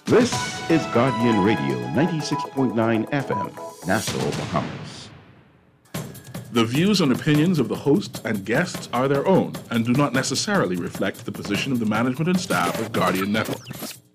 This is Guardian Radio 96.9 FM, Nassau, Bahamas. The views and opinions of the hosts and guests are their own and do not necessarily reflect the position of the management and staff of Guardian Network.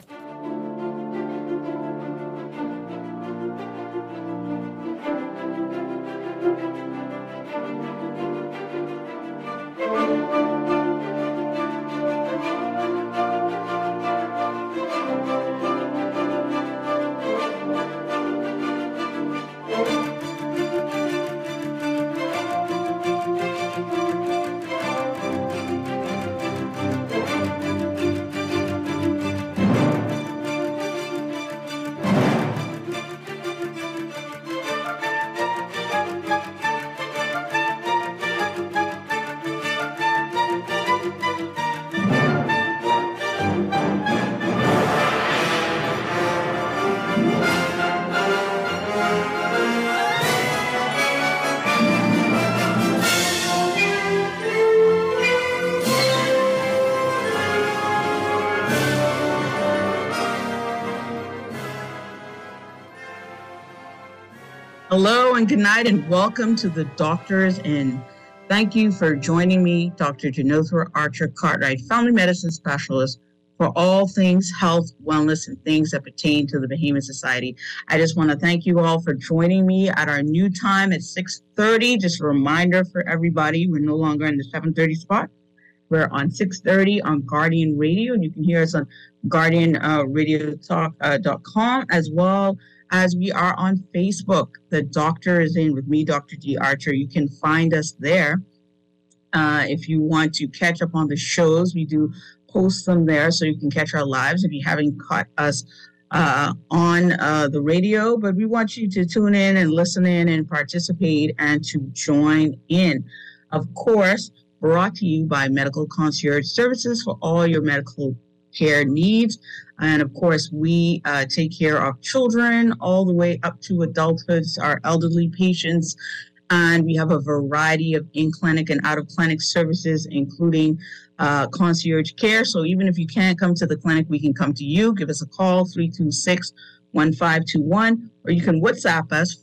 Hello and good night and welcome to the Doctors Inn. Thank you for joining me, Dr. Janothra Archer Cartwright, family medicine specialist for all things health, wellness, and things that pertain to the Bahamian Society. I just want to thank you all for joining me at our new time at 6:30. Just a reminder for everybody, we're no longer in the 7:30 spot. We're on 6:30 on Guardian Radio, and you can hear us on GuardianRadioTalk.com as well as we are on Facebook. The Doctor is in with me, Dr. D. Archer. You can find us there. If you want to catch up on the shows, we do post them there so you can catch our lives if you haven't caught us on the radio. But we want you to tune in and listen in and participate and to join in. Of course, brought to you by Medical Concierge Services for all your medical care needs. And of course, we take care of children all the way up to adulthood, our elderly patients. And we have a variety of in-clinic and out-of-clinic services, including concierge care. So even if you can't come to the clinic, we can come to you. Give us a call, 326-1521, or you can WhatsApp us,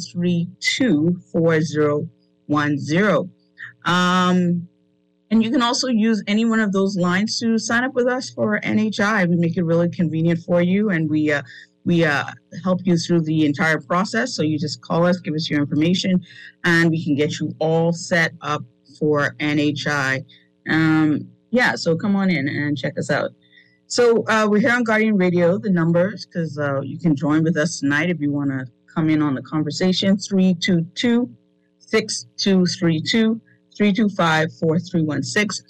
432-4010. And you can also use any one of those lines to sign up with us for NHI. We make it really convenient for you, and we help you through the entire process. So you just call us, give us your information, and we can get you all set up for NHI. So come on in and check us out. So we're here on Guardian Radio, the numbers, because you can join with us tonight if you want to come in on the conversation, 322-6232. 325-4316,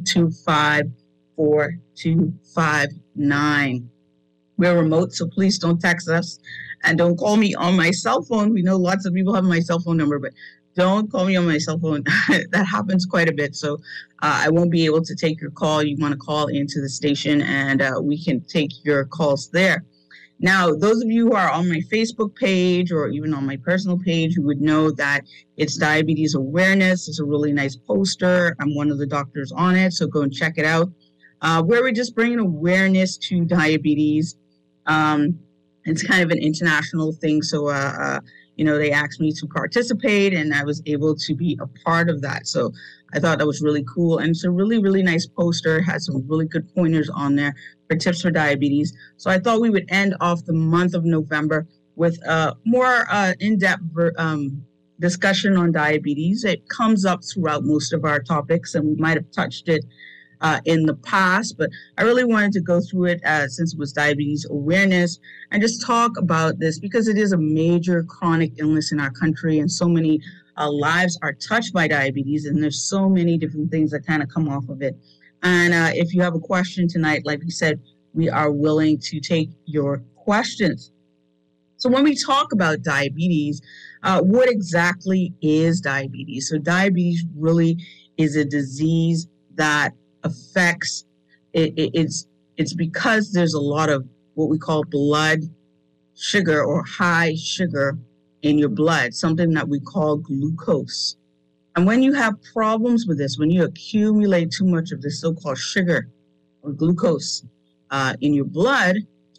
325-4259. We're remote, so please don't text us and don't call me on my cell phone. We know lots of people have my cell phone number, but don't call me on my cell phone. That happens quite a bit, so I won't be able to take your call. You want to call into the station, and we can take your calls there. Now, those of you who are on my Facebook page or even on my personal page, you would know that it's Diabetes Awareness. It's a really nice poster. I'm one of the doctors on it, so go and check it out, where we're just bringing awareness to diabetes. It's kind of an international thing, so they asked me to participate, and I was able to be a part of that. So I thought that was really cool, and it's a really, really nice poster. It has some really good pointers on there for tips for diabetes. So I thought we would end off the month of November with a more in-depth discussion on diabetes. It comes up throughout most of our topics, and we might have touched it in the past, but I really wanted to go through it since it was Diabetes Awareness and just talk about this because it is a major chronic illness in our country, and so many lives are touched by diabetes, and there's so many different things that kind of come off of it. And if you have a question tonight, like we said, we are willing to take your questions. So when we talk about diabetes, what exactly is diabetes? So diabetes really is a disease that affects, it's because there's a lot of what we call blood sugar or high sugar in your blood, something that we call glucose. And when you have problems with this, when you accumulate too much of this so-called sugar or glucose in your blood,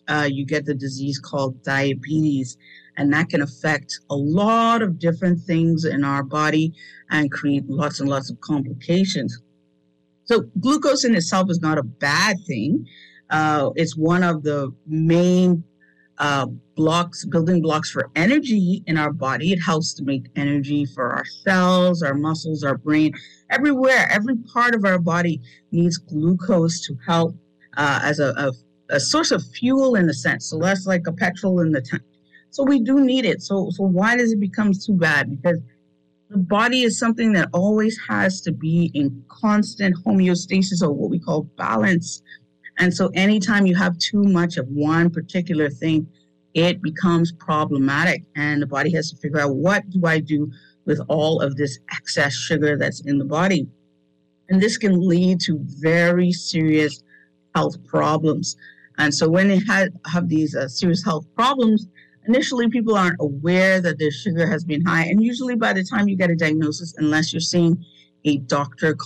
you get the disease called diabetes, and that can affect a lot of different things in our body and create lots and lots of complications. So glucose in itself is not a bad thing. It's one of the main building blocks for energy in our body. It helps to make energy for our cells, our muscles, our brain, everywhere. Every part of our body needs glucose to help as a source of fuel in a sense. So that's like a petrol in the tank. So we do need it. So why does it become too bad? Because the body is something that always has to be in constant homeostasis, or what we call balance. And so anytime you have too much of one particular thing, it becomes problematic. And the body has to figure out, what do I do with all of this excess sugar that's in the body? And this can lead to very serious health problems. And so when they have these serious health problems, initially people aren't aware that their sugar has been high. And usually by the time you get a diagnosis, unless you're seeing a doctor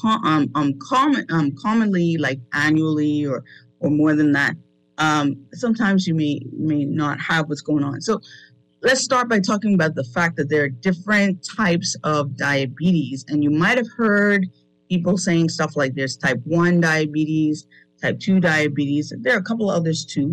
commonly, like annually or more than that, sometimes you may not have what's going on. So let's start by talking about the fact that there are different types of diabetes. And you might have heard people saying stuff like there's type 1 diabetes, type 2 diabetes. There are a couple others too.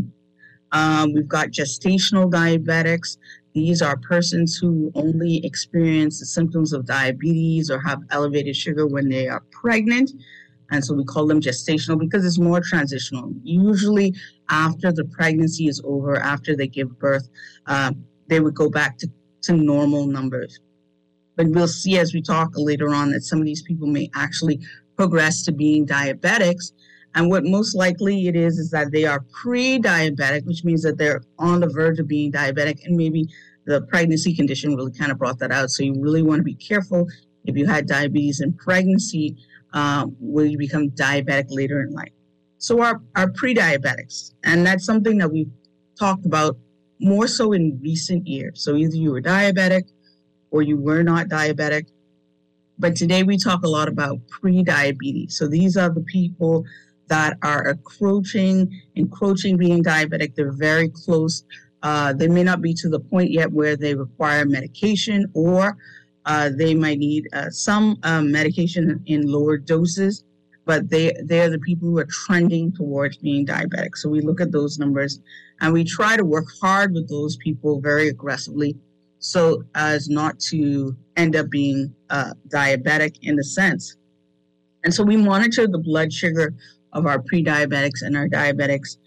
We've got gestational diabetics. These are persons who only experience the symptoms of diabetes or have elevated sugar when they are pregnant. And so we call them gestational because it's more transitional. Usually after the pregnancy is over, after they give birth, they would go back to normal numbers. But we'll see as we talk later on that some of these people may actually progress to being diabetics. And what most likely it is that they are pre-diabetic, which means that they're on the verge of being diabetic, and maybe the pregnancy condition really kind of brought that out. So you really want to be careful if you had diabetes in pregnancy, will you become diabetic later in life. So our pre-diabetics, and that's something that we've talked about more so in recent years. So either you were diabetic or you were not diabetic. But today we talk a lot about pre-diabetes. So these are the people that are encroaching being diabetic. They're very close. They may not be to the point yet where they require medication, or they might need some medication in lower doses, but they're the people who are trending towards being diabetic. So we look at those numbers and we try to work hard with those people very aggressively so as not to end up being diabetic in a sense. And so we monitor the blood sugar of our pre-diabetics and our diabetics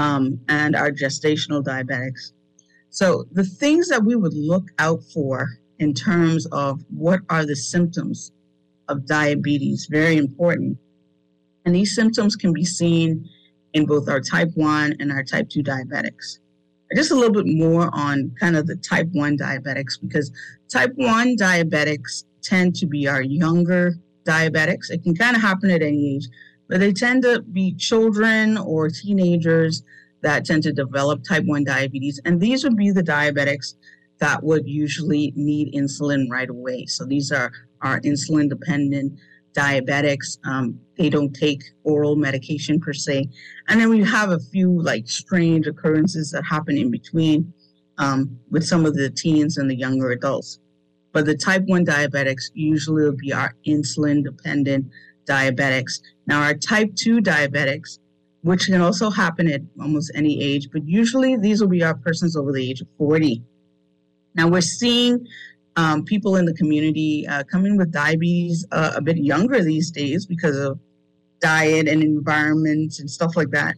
and our gestational diabetics. So the things that we would look out for in terms of what are the symptoms of diabetes, very important. And these symptoms can be seen in both our type 1 and our type 2 diabetics. Just a little bit more on kind of the type 1 diabetics, because type 1 diabetics tend to be our younger diabetics. It can kind of happen at any age, but they tend to be children or teenagers that tend to develop type 1 diabetes. And these would be the diabetics that would usually need insulin right away. So these are our insulin-dependent diabetics. They don't take oral medication per se. And then we have a few like strange occurrences that happen in between with some of the teens and the younger adults. But the type 1 diabetics usually will be our insulin-dependent diabetics. Now, our type 2 diabetics, which can also happen at almost any age, but usually these will be our persons over the age of 40. Now, we're seeing people in the community coming with diabetes a bit younger these days because of diet and environment and stuff like that.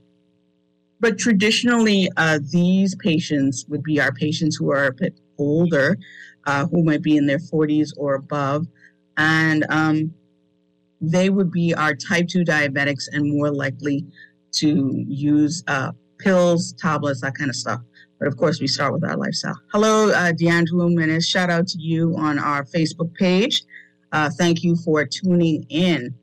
But traditionally, these patients would be our patients who are a bit older, who might be in their 40s or above. And they would be our type 2 diabetics and more likely to use pills, tablets, that kind of stuff. But of course, we start with our lifestyle. Hello, D'Angelo Menace. Shout out to you on our Facebook page. Thank you for tuning in.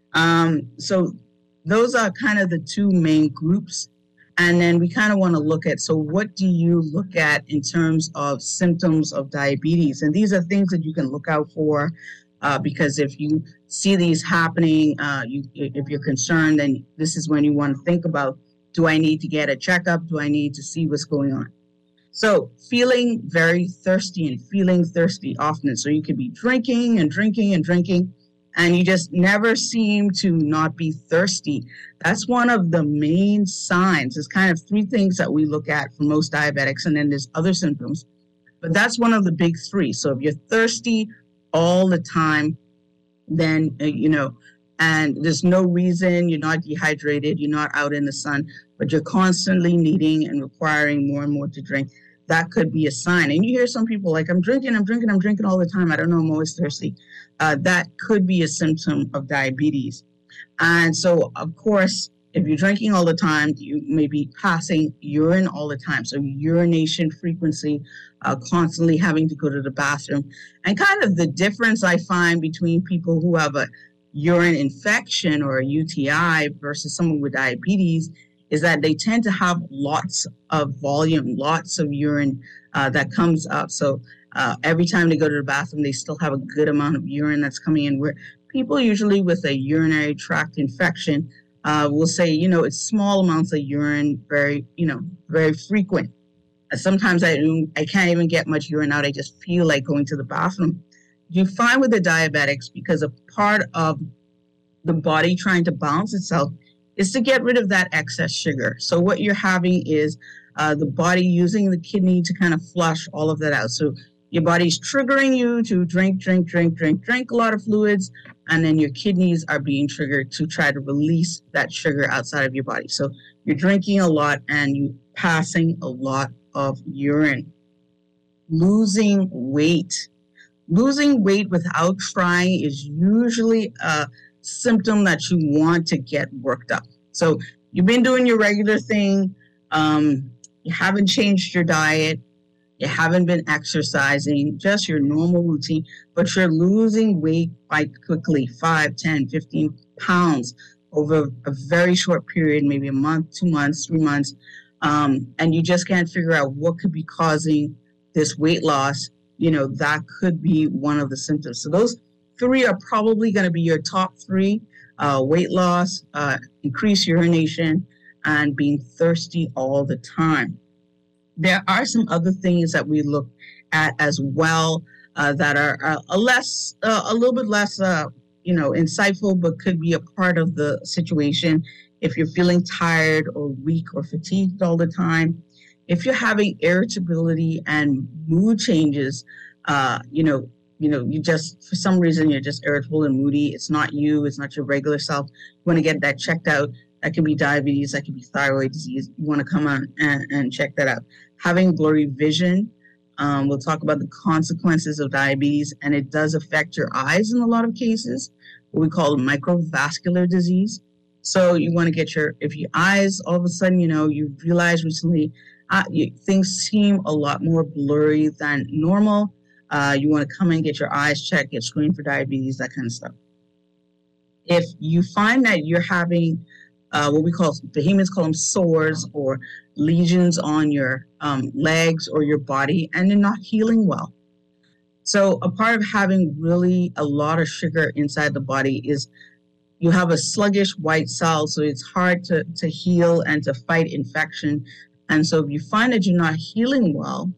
So those are kind of the two main groups. And then we kind of want to look at, so what do you look at in terms of symptoms of diabetes? And these are things that you can look out for because if you see these happening, if you're concerned, then this is when you want to think about Do I need to get a checkup? Do I need to see what's going on? So feeling very thirsty and feeling thirsty often. So you could be drinking and drinking and drinking, and you just never seem to not be thirsty. That's one of the main signs. There's kind of three things that we look at for most diabetics, and then there's other symptoms. But that's one of the big three. So if you're thirsty all the time, then, and there's no reason, you're not dehydrated, you're not out in the sun, but you're constantly needing and requiring more and more to drink, that could be a sign. And you hear some people like, I'm drinking all the time. I don't know, I'm always thirsty. That could be a symptom of diabetes. And so, of course, if you're drinking all the time, you may be passing urine all the time. So urination frequency, constantly having to go to the bathroom. And kind of the difference I find between people who have a urine infection or a UTI versus someone with diabetes is that they tend to have lots of volume, lots of urine that comes up. So every time they go to the bathroom, they still have a good amount of urine that's coming in. Where people usually with a urinary tract infection will say, it's small amounts of urine, very frequent. Sometimes I can't even get much urine out. I just feel like going to the bathroom. You find with the diabetics, because a part of the body trying to balance itself is to get rid of that excess sugar. So what you're having is the body using the kidney to kind of flush all of that out. So your body's triggering you to drink a lot of fluids, and then your kidneys are being triggered to try to release that sugar outside of your body. So you're drinking a lot and you're passing a lot of urine. Losing weight. Losing weight without trying is usually a symptom that you want to get worked up. So you've been doing your regular thing. You haven't changed your diet. You haven't been exercising, just your normal routine, but you're losing weight quite quickly, 5, 10, 15 pounds over a very short period, maybe a month, 2 months, 3 months. And you just can't figure out what could be causing this weight loss. That could be one of the symptoms. So those three are probably going to be your top three: weight loss, increased urination, and being thirsty all the time. There are some other things that we look at as well that are a little bit less, insightful, but could be a part of the situation. If you're feeling tired or weak or fatigued all the time, if you're having irritability and mood changes, you just, for some reason, you're just irritable and moody. It's not you. It's not your regular self. You want to get that checked out. That can be diabetes. That can be thyroid disease. You want to come on and check that out. Having blurry vision. We'll talk about the consequences of diabetes, and it does affect your eyes in a lot of cases, what we call microvascular disease. So you want to get if your eyes, all of a sudden, you realize recently, things seem a lot more blurry than normal. You want to come and get your eyes checked, get screened for diabetes, that kind of stuff. If you find that you're having what we call, Bahamians call them sores or lesions on your legs or your body, and they're not healing well. So a part of having really a lot of sugar inside the body is you have a sluggish white cell, so it's hard to heal and to fight infection. And so if you find that you're not healing well,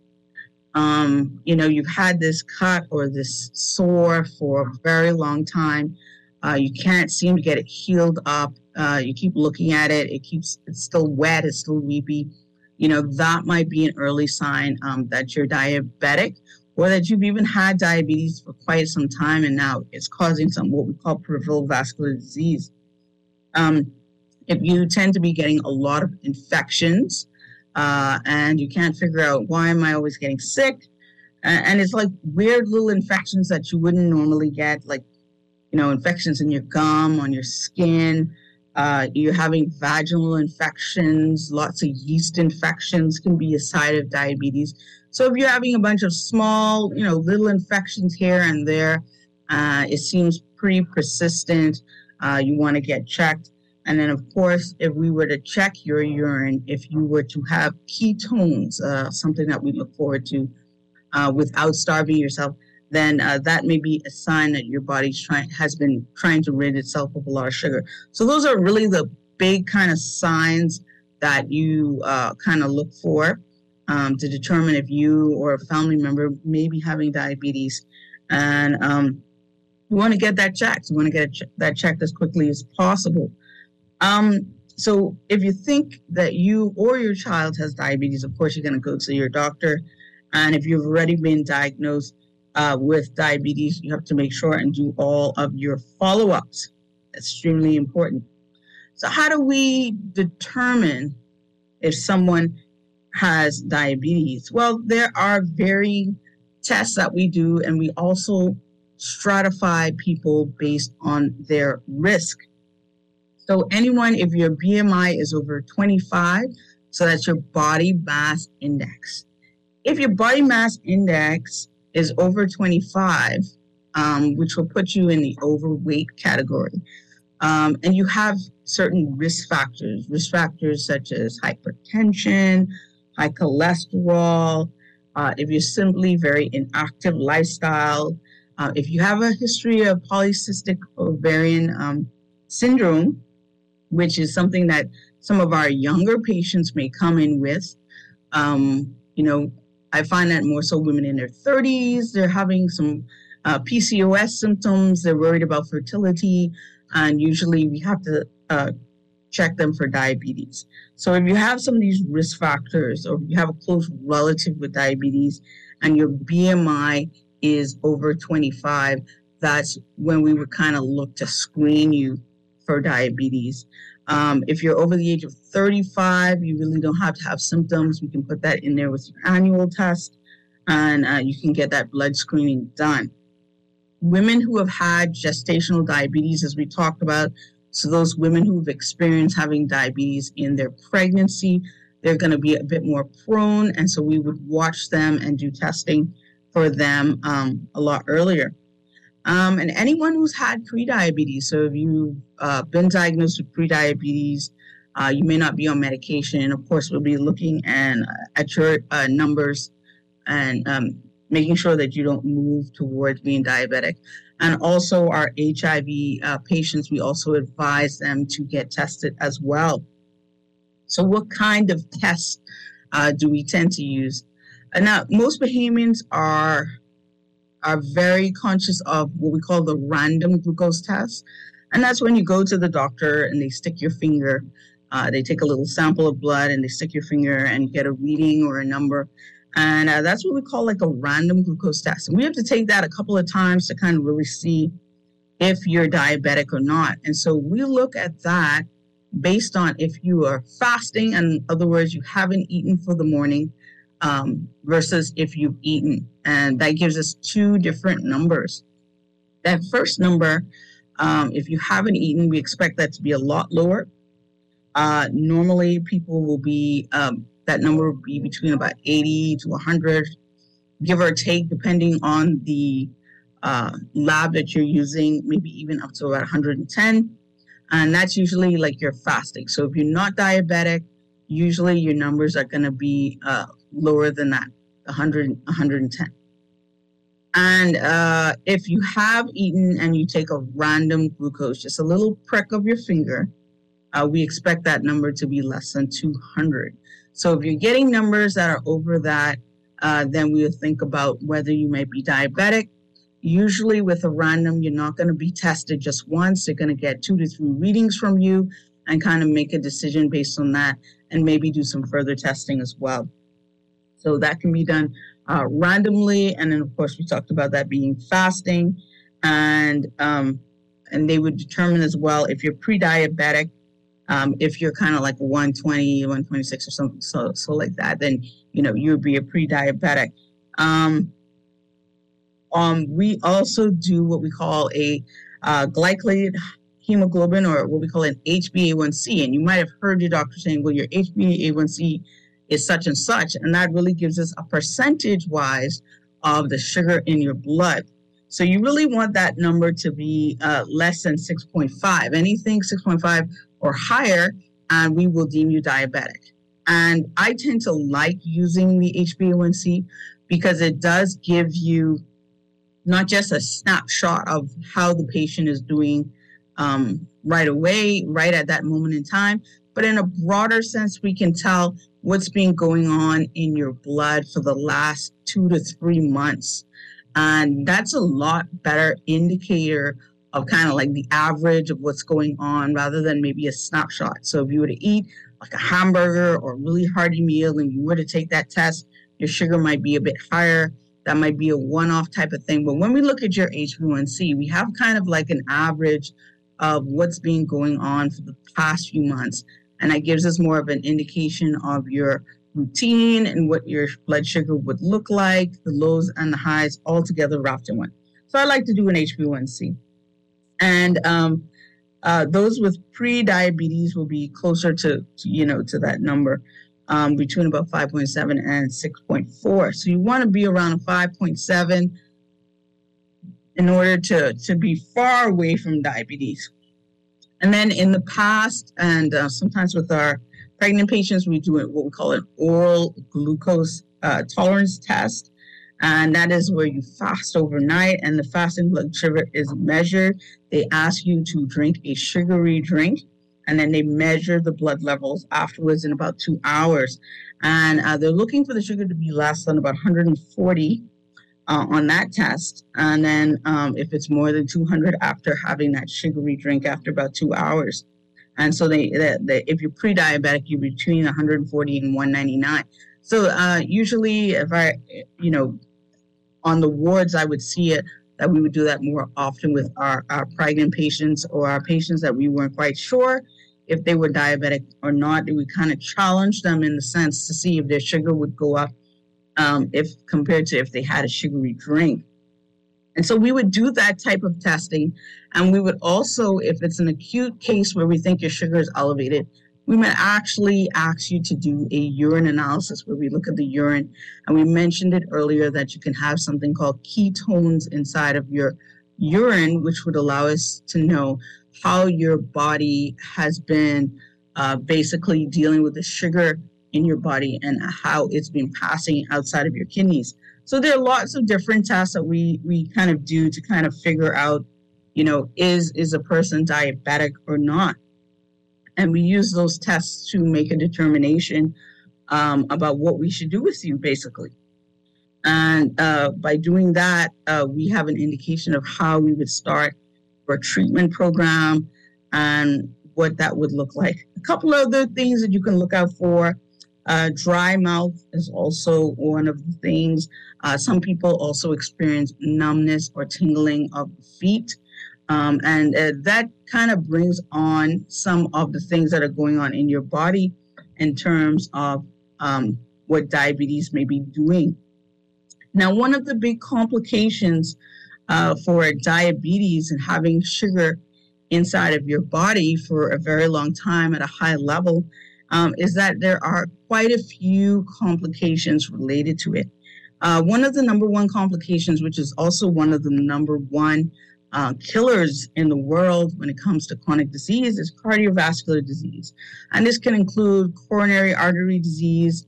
you've had this cut or this sore for a very long time, you can't seem to get it healed up. You keep looking at it. It's still wet. It's still weepy. That might be an early sign that you're diabetic, or that you've even had diabetes for quite some time, and now it's causing what we call peripheral vascular disease. If you tend to be getting a lot of infections, and you can't figure out, why am I always getting sick? And it's like weird little infections that you wouldn't normally get, like, infections in your gum, on your skin. You're having vaginal infections, lots of yeast infections can be a sign of diabetes. So if you're having a bunch of small, little infections here and there, it seems pretty persistent. You want to get checked. And then, of course, if we were to check your urine, if you were to have ketones, something that we look forward to without starving yourself, then that may be a sign that your body has been trying to rid itself of a lot of sugar. So those are really the big kind of signs that you kind of look for to determine if you or a family member may be having diabetes. And you want to get that checked. You want to get that checked as quickly as possible. So if you think that you or your child has diabetes, of course, you're going to go to your doctor. And if you've already been diagnosed with diabetes, you have to make sure and do all of your follow-ups. Extremely important. So how do we determine if someone has diabetes? Well, there are varied tests that we do, and we also stratify people based on their risk. So anyone, if your BMI is over 25, so that's your body mass index. If your body mass index is over 25, which will put you in the overweight category, and you have certain risk factors such as hypertension, high cholesterol, if you're simply very inactive lifestyle, if you have a history of polycystic ovarian syndrome, which is something that some of our younger patients may come in with, I find that more so women in their 30s, they're having some PCOS symptoms, they're worried about fertility, and usually we have to check them for diabetes. So if you have some of these risk factors, or if you have a close relative with diabetes and your BMI is over 25, that's when we would kind of look to screen you for diabetes. If you're over the age of 35, you really don't have to have symptoms. We can put that in there with your annual test, and you can get that blood screening done. Women who have had gestational diabetes, as we talked about, so those women who've experienced having diabetes in their pregnancy, they're going to be a bit more prone, and so we would watch them and do testing for them a lot earlier. And anyone who's had prediabetes, so if you've been diagnosed with prediabetes, you may not be on medication. Of course, we'll be looking at your numbers and making sure that you don't move towards being diabetic. And also our HIV patients, we also advise them to get tested as well. So what kind of tests do we tend to use? Now, most Bahamians are very conscious of what we call the random glucose test. And that's when you go to the doctor and they stick your finger, they take a little sample of blood and they stick your finger and you get a reading or a number. And that's what we call like a random glucose test. And we have to take that a couple of times to kind of really see if you're diabetic or not. And so we look at that based on if you are fasting, and in other words, you haven't eaten for the morning, versus if you've eaten. And that gives us two different numbers. That first number, if you haven't eaten, we expect that to be a lot lower. Normally, people will be, that number will be between about 80 to 100, give or take, depending on the lab that you're using, maybe even up to about 110. And that's usually like your fasting. So if you're not diabetic, usually your numbers are going to be lower than that, 100, 110. And if you have eaten and you take a random glucose, just a little prick of your finger, we expect that number to be less than 200. So if you're getting numbers that are over that, then we would think about whether you might be diabetic. Usually with a random, you're not going to be tested just once. They're going to get 2 to 3 readings from you and kind of make a decision based on that and maybe do some further testing as well. So that can be done randomly. And then, of course, we talked about that being fasting. And they would determine as well if you're pre-diabetic, if you're kind of like 120, 126 or something, so like that, then, you would be a pre-diabetic. We also do what we call a glycated hemoglobin, or what we call an HbA1c. And you might have heard your doctor saying, well, your HbA1c is such and such. And that really gives us a percentage-wise of the sugar in your blood. So you really want that number to be less than 6.5. Anything 6.5 or higher, and we will deem you diabetic. And I tend to like using the HbA1c because it does give you not just a snapshot of how the patient is doing right away, right at that moment in time, but in a broader sense, we can tell what's been going on in your blood for the last 2 to 3 months. And that's a lot better indicator of kind of like the average of what's going on rather than maybe a snapshot. So if you were to eat like a hamburger or a really hearty meal and you were to take that test, your sugar might be a bit higher. That might be a one-off type of thing. But when we look at your HbA1c, we have kind of like an average of what's been going on for the past few months. And that gives us more of an indication of your routine and what your blood sugar would look like, the lows and the highs all together wrapped in one. So I like to do an HbA1c. And those with pre-diabetes will be closer to that number, between about 5.7 and 6.4. So you want to be around a 5.7 in order to be far away from diabetes. And then in the past, and sometimes with our pregnant patients, we do what we call an oral glucose tolerance test. And that is where you fast overnight and the fasting blood sugar is measured. They ask you to drink a sugary drink, and then they measure the blood levels afterwards in about 2 hours. And they're looking for the sugar to be less than about 140 on that test. And then if it's more than 200 after having that sugary drink after about 2 hours. And so if you're pre-diabetic, you're between 140 and 199. So usually if on the wards, I would see it that we would do that more often with our pregnant patients or our patients that we weren't quite sure if they were diabetic or not. We kind of challenge them in the sense to see if their sugar would go up if compared to if they had a sugary drink. And so we would do that type of testing. And we would also, if it's an acute case where we think your sugar is elevated, we might actually ask you to do a urine analysis where we look at the urine. And we mentioned it earlier that you can have something called ketones inside of your urine, which would allow us to know how your body has been basically dealing with the sugar in your body and how it's been passing outside of your kidneys. So there are lots of different tests that we kind of do to kind of figure out, is a person diabetic or not? And we use those tests to make a determination about what we should do with you, basically. And by doing that, we have an indication of how we would start our treatment program and what that would look like. A couple other things that you can look out for. Dry mouth is also one of the things. Some people also experience numbness or tingling of the feet. And that kind of brings on some of the things that are going on in your body in terms of what diabetes may be doing. Now, one of the big complications for diabetes and having sugar inside of your body for a very long time at a high level is that there are quite a few complications related to it. One of the number one complications, which is also one of the number one killers in the world when it comes to chronic disease, is cardiovascular disease. And this can include coronary artery disease,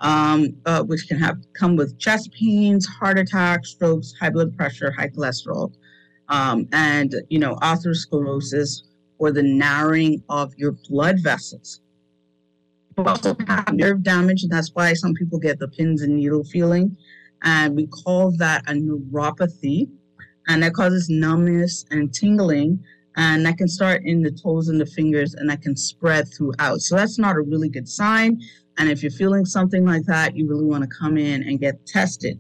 which can come with chest pains, heart attacks, strokes, high blood pressure, high cholesterol, and atherosclerosis, or the narrowing of your blood vessels. We also have nerve damage, and that's why some people get the pins and needle feeling. And we call that a neuropathy. And that causes numbness and tingling. And that can start in the toes and the fingers, and that can spread throughout. So that's not a really good sign. And if you're feeling something like that, you really want to come in and get tested.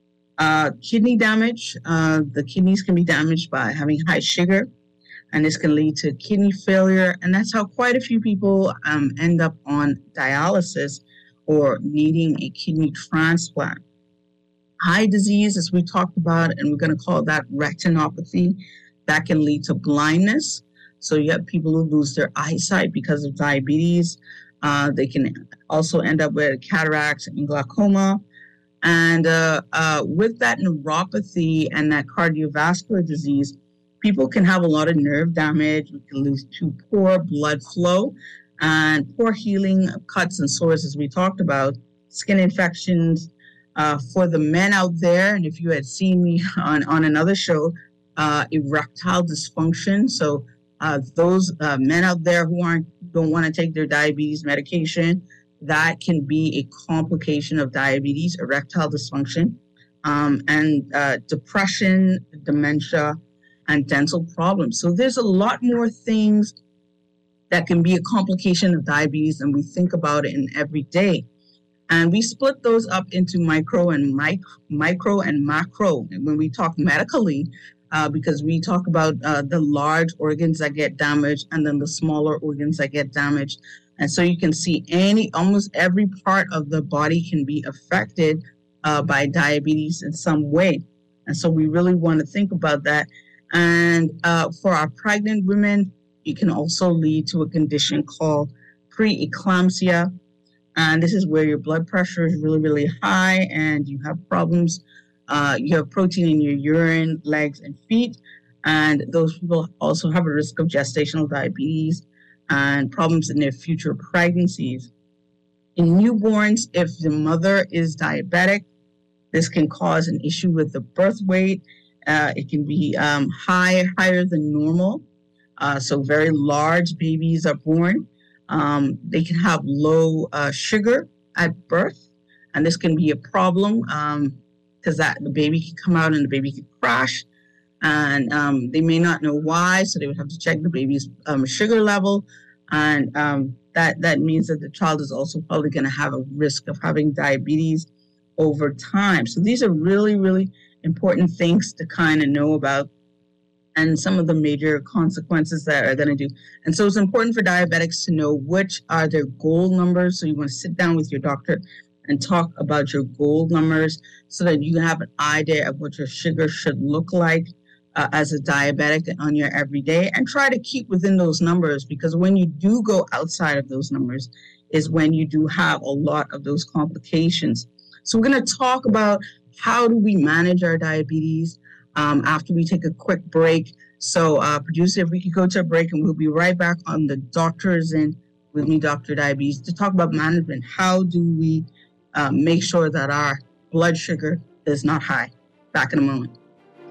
Kidney damage. The kidneys can be damaged by having high sugar, and this can lead to kidney failure. And that's how quite a few people end up on dialysis or needing a kidney transplant. Eye disease, as we talked about, and we're going to call that retinopathy, that can lead to blindness. So you have people who lose their eyesight because of diabetes. They can also end up with cataracts and glaucoma. And with that neuropathy and that cardiovascular disease, people can have a lot of nerve damage. We can lose to poor blood flow and poor healing of cuts and sores, as we talked about, skin infections. For the men out there, and if you had seen me on another show, erectile dysfunction. So those men out there who don't want to take their diabetes medication, that can be a complication of diabetes, erectile dysfunction, and depression, dementia, and dental problems. So there's a lot more things that can be a complication of diabetes than we think about it in every day. And we split those up into micro and macro. And when we talk medically, because we talk about the large organs that get damaged and then the smaller organs that get damaged. And so you can see almost every part of the body can be affected by diabetes in some way. And so we really want to think about that. And for our pregnant women, it can also lead to a condition called preeclampsia. And this is where your blood pressure is really, really high and you have problems. You have protein in your urine, legs, and feet. And those people also have a risk of gestational diabetes and problems in their future pregnancies. In newborns, if the mother is diabetic, this can cause an issue with the birth weight. It can be higher than normal. So very large babies are born. They can have low sugar at birth, and this can be a problem because the baby can come out and the baby can crash, and they may not know why, so they would have to check the baby's sugar level, and that means that the child is also probably going to have a risk of having diabetes over time. So these are really, really important things to kind of know about, and some of the major consequences that are going to do. And so it's important for diabetics to know which are their goal numbers. So you want to sit down with your doctor and talk about your goal numbers so that you have an idea of what your sugar should look like as a diabetic on your everyday, and try to keep within those numbers, because when you do go outside of those numbers is when you do have a lot of those complications. So we're going to talk about how do we manage our diabetes after we take a quick break. So producer, if we could go to a break, and we'll be right back on the Doctors In with me, Dr. Diabetes, to talk about management. How do we make sure that our blood sugar is not high? Back in a moment.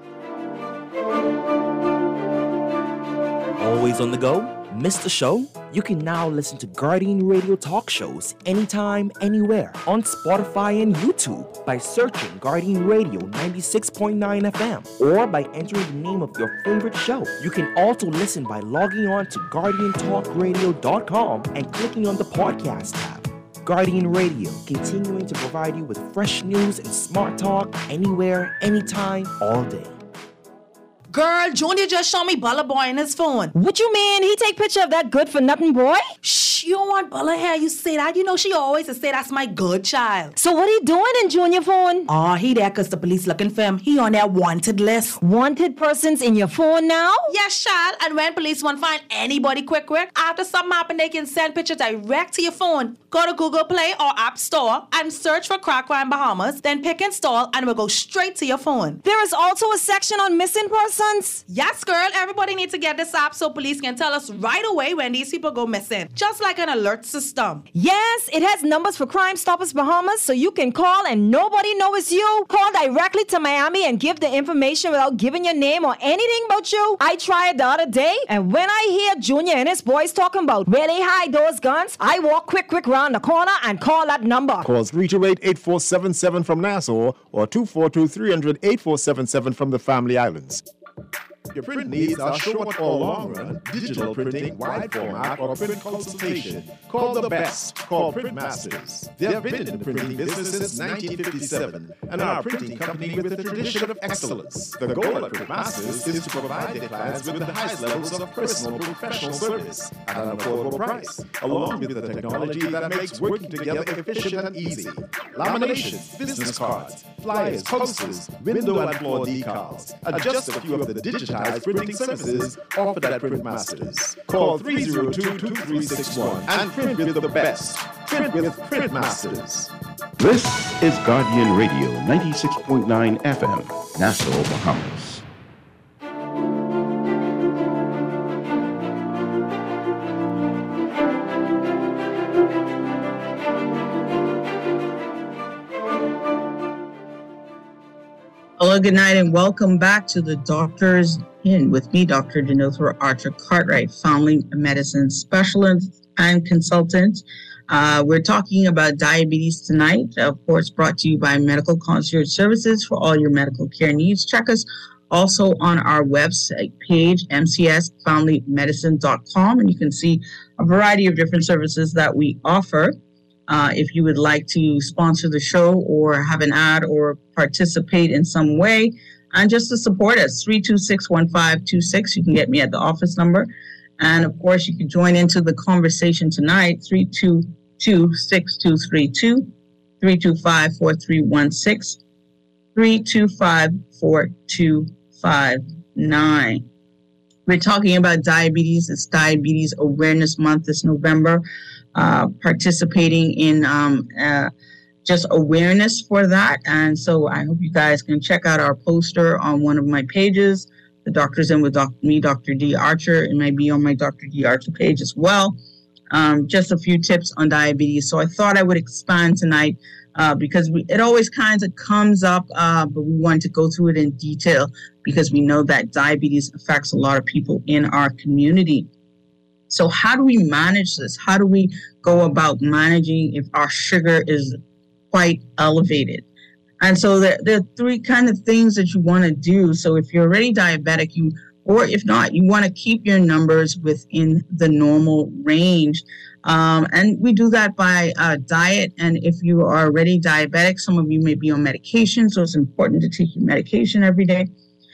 Always on the go? Missed the show? You can now listen to Guardian Radio talk shows anytime, anywhere on Spotify and YouTube by searching Guardian Radio 96.9 FM or by entering the name of your favorite show. You can also listen by logging on to GuardianTalkRadio.com and clicking on the podcast tab. Guardian Radio, continuing to provide you with fresh news and smart talk anywhere, anytime, all day. Girl, Junior just showed me Bella Boy in his phone. What you mean? He take picture of that good-for-nothing boy? Shh, you don't want Bella here. You say that. You know she always say that's my good child. So what he doing in Junior phone? Oh, he there because the police looking for him. He on their wanted list. Wanted persons in your phone now? Yes, child. And when police want to find anybody quick, after something happen, they can send picture direct to your phone. Go to Google Play or App Store and search for Crack Crime Bahamas. Then pick install and it will go straight to your phone. There is also a section on missing persons. Yes, girl. Everybody needs to get this app so police can tell us right away when these people go missing. Just like an alert system. Yes, it has numbers for Crime Stoppers Bahamas, so you can call and nobody knows it's you. Call directly to Miami and give the information without giving your name or anything about you. I tried the other day, and when I hear Junior and his boys talking about where they hide those guns, I walk quick round the corner and call that number. Call 328-8477 from Nassau or 242-300-8477 from the Family Islands. Your print needs are short or long run, digital printing, wide format, or print consultation. Call the best. Call Printmasters. They have been in the printing business since 1957 and are a printing company with a tradition of excellence. The goal of Printmasters is to provide their clients with the highest levels of personal professional service at an affordable price, along with the technology that makes working together efficient and easy. Laminations, business cards, flyers, posters, window and floor decals, and just a few of the digitized printing services offered at Printmasters. Call 302-2361 and print with the best. Print with Printmasters. This is Guardian Radio 96.9 FM, Nassau, Bahamas. Hello, good night, and welcome back to the Doctors In with me, Dr. Denethra Archer Cartwright, family medicine specialist and consultant. We're talking about diabetes tonight, of course, brought to you by Medical Concierge Services for all your medical care needs. Check us also on our website page, mcsfamilymedicine.com, and you can see a variety of different services that we offer. If you would like to sponsor the show or have an ad or participate in some way, and just to support us, 326-1526. You can get me at the office number. And, of course, you can join into the conversation tonight, 322-6232, 325-4316, 325-4259. We're talking about diabetes. It's Diabetes Awareness Month this November, participating in just awareness for that. And so I hope you guys can check out our poster on one of my pages, The Doctors In with me, Dr. D. Archer. It might be on my Dr. D. Archer page as well. Just a few tips on diabetes. So I thought I would expand tonight because it always kind of comes up, but we want to go through it in detail because we know that diabetes affects a lot of people in our community. So how do we manage this? How do we go about managing if our sugar is quite elevated? And so there are three kind of things that you want to do. So if you're already diabetic, or if not, you want to keep your numbers within the normal range. And we do that by diet. And if you are already diabetic, some of you may be on medication, so it's important to take your medication every day.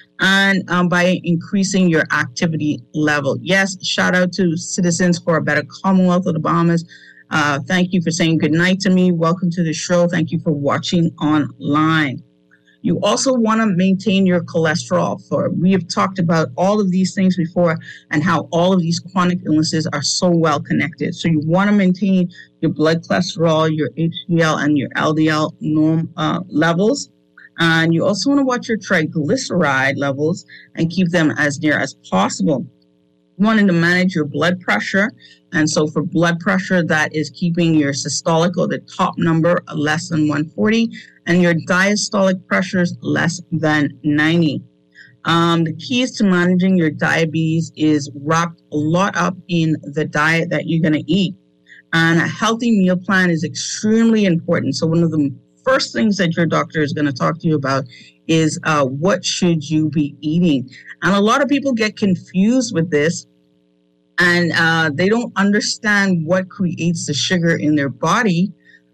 And by increasing your activity level. Yes, shout out to Citizens for a Better Commonwealth of the Bahamas. Thank you for saying good night to me. Welcome to the show. Thank you for watching online. You also want to maintain your cholesterol. We have talked about all of these things before and how all of these chronic illnesses are so well connected. So you want to maintain your blood cholesterol, your HDL, and your LDL norm levels. And you also want to watch your triglyceride levels and keep them as near as possible. You want to manage your blood pressure. And so for blood pressure, that is keeping your systolic or the top number less than 140 and your diastolic pressures less than 90. The keys to managing your diabetes is wrapped a lot up in the diet that you're going to eat. And a healthy meal plan is extremely important. So one of the first things that your doctor is going to talk to you about is what should you be eating? And a lot of people get confused with this, and they don't understand what creates the sugar in their body.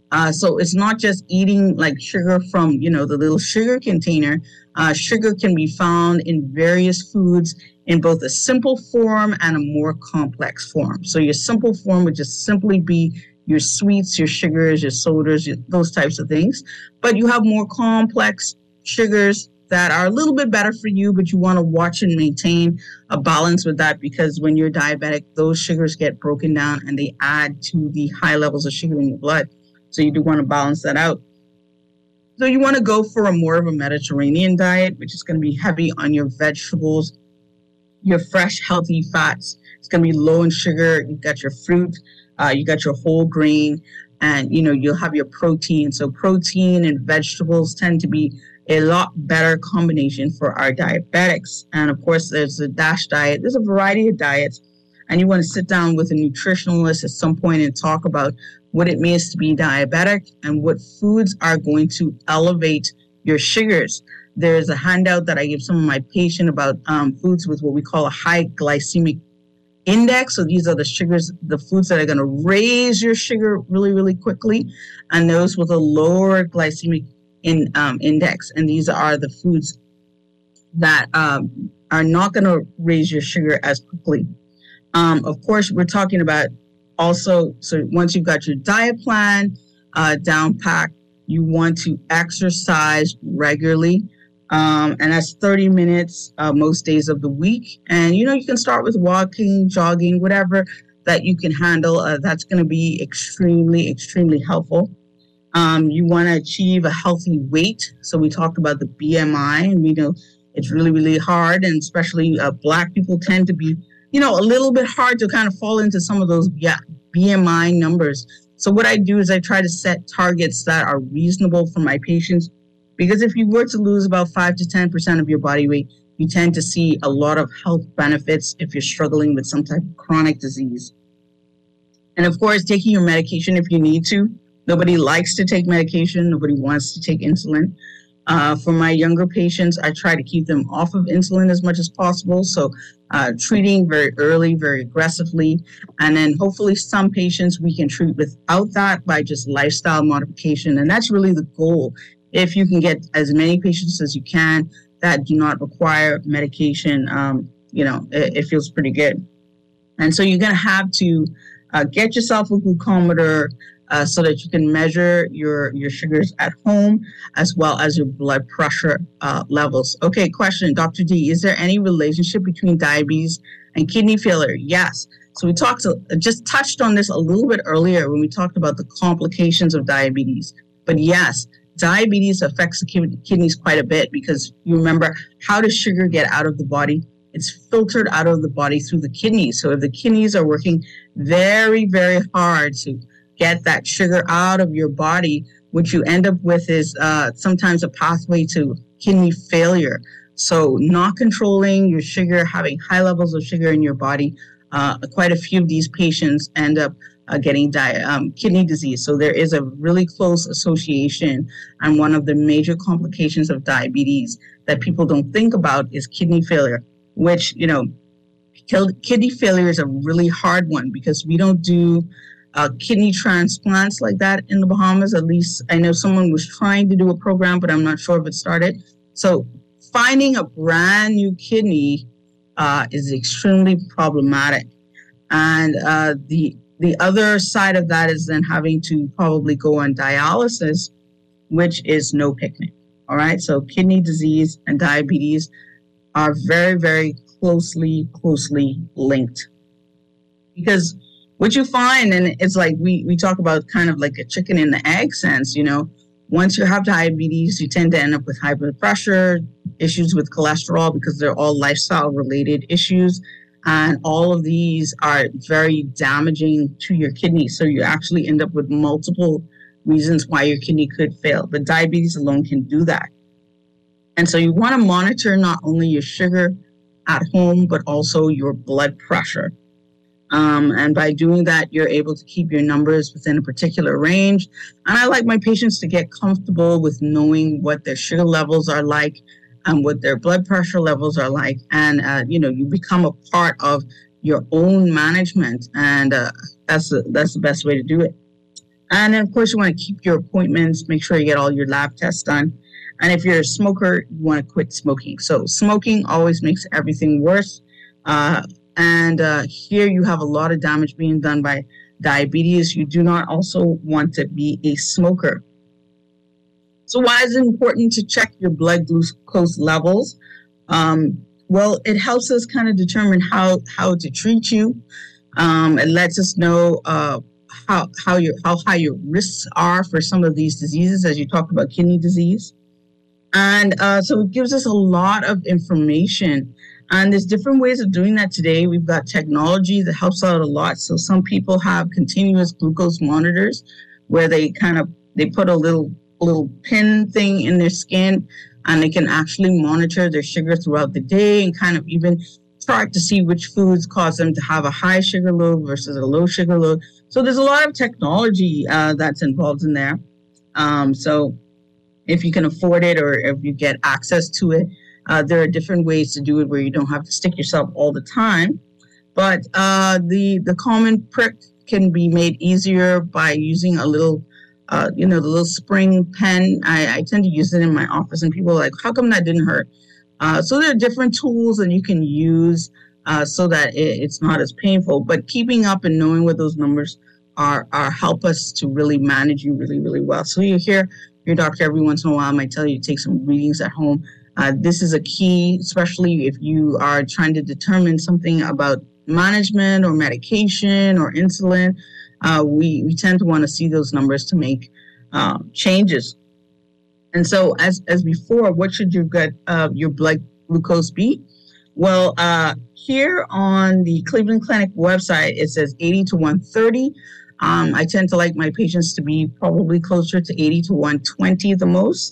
So it's not just eating like sugar from, the little sugar container. Sugar can be found in various foods in both a simple form and a more complex form. So your simple form would just simply be your sweets, your sugars, your sodas, those types of things. But you have more complex sugars that are a little bit better for you, but you want to watch and maintain a balance with that because when you're diabetic, those sugars get broken down and they add to the high levels of sugar in your blood. So you do want to balance that out. So you want to go for more of a Mediterranean diet, which is going to be heavy on your vegetables, your fresh, healthy fats. It's going to be low in sugar. You've got your fruit, you got your whole grain, and, you'll have your protein. So protein and vegetables tend to be a lot better combination for our diabetics. And of course, there's the DASH diet. There's a variety of diets. And you want to sit down with a nutritionalist at some point and talk about what it means to be diabetic and what foods are going to elevate your sugars. There's a handout that I give some of my patients about foods with what we call a high glycemic index. So these are the sugars, the foods that are going to raise your sugar really, really quickly. And those with a lower glycemic index. And these are the foods that are not going to raise your sugar as quickly. Of course, we're talking about also, so once you've got your diet plan down packed, you want to exercise regularly. And that's 30 minutes most days of the week. And, you can start with walking, jogging, whatever that you can handle. That's going to be extremely, extremely helpful. You want to achieve a healthy weight. So we talked about the BMI, and we know it's really, really hard. And especially Black people tend to be, a little bit hard to kind of fall into some of those BMI numbers. So what I do is I try to set targets that are reasonable for my patients. Because if you were to lose about 5 to 10% of your body weight, you tend to see a lot of health benefits if you're struggling with some type of chronic disease. And of course, taking your medication if you need to. Nobody likes to take medication. Nobody wants to take insulin. For my younger patients, I try to keep them off of insulin as much as possible. So treating very early, very aggressively. And then hopefully some patients we can treat without that by just lifestyle modification. And that's really the goal. If you can get as many patients as you can that do not require medication, it feels pretty good. And so you're going to have to get yourself a glucometer, so that you can measure your sugars at home as well as your blood pressure levels. Okay, question, Dr. D, is there any relationship between diabetes and kidney failure? Yes. So we just touched on this a little bit earlier when we talked about the complications of diabetes. But yes, diabetes affects the kidneys quite a bit because you remember, how does sugar get out of the body? It's filtered out of the body through the kidneys. So if the kidneys are working very, very hard to get that sugar out of your body, what you end up with is sometimes a pathway to kidney failure. So not controlling your sugar, having high levels of sugar in your body, quite a few of these patients end up getting kidney disease. So there is a really close association, and one of the major complications of diabetes that people don't think about is kidney failure, which, kidney failure is a really hard one because we don't do kidney transplants like that in the Bahamas. At least I know someone was trying to do a program, but I'm not sure if it started. So finding a brand new kidney is extremely problematic. And the other side of that is then having to probably go on dialysis, which is no picnic. All right. So kidney disease and diabetes are very, very closely linked. Because what you find, and it's like we talk about kind of like a chicken and the egg sense, once you have diabetes, you tend to end up with high blood pressure, issues with cholesterol, because they're all lifestyle related issues. And all of these are very damaging to your kidneys. So you actually end up with multiple reasons why your kidney could fail. But diabetes alone can do that. And so you want to monitor not only your sugar at home, but also your blood pressure. And by doing that, you're able to keep your numbers within a particular range. And I like my patients to get comfortable with knowing what their sugar levels are like and what their blood pressure levels are like. And, you become a part of your own management. And that's the best way to do it. And then, of course, you want to keep your appointments, make sure you get all your lab tests done. And if you're a smoker, you want to quit smoking. So smoking always makes everything worse. And here you have a lot of damage being done by diabetes. You do not also want to be a smoker. So why is it important to check your blood glucose levels? Well, it helps us kind of determine how to treat you. It lets us know how high your risks are for some of these diseases, as you talked about kidney disease. And so it gives us a lot of information. And there's different ways of doing that today. We've got technology that helps out a lot. So some people have continuous glucose monitors where they put a little pin thing in their skin, and they can actually monitor their sugar throughout the day and kind of even chart to see which foods cause them to have a high sugar load versus a low sugar load. So there's a lot of technology that's involved in there. So if you can afford it or if you get access to it, there are different ways to do it where you don't have to stick yourself all the time. But the common prick can be made easier by using a little, the little spring pen. I tend to use it in my office, and people are like, how come that didn't hurt? So there are different tools that you can use so that it's not as painful. But keeping up and knowing what those numbers are help us to really manage you really, really well. So you hear your doctor every once in a while might tell you to take some readings at home. This is a key, especially if you are trying to determine something about management or medication or insulin. We tend to want to see those numbers to make changes. And so as before, what should your blood glucose be? Well, here on the Cleveland Clinic website, it says 80 to 130. I tend to like my patients to be probably closer to 80 to 120 the most.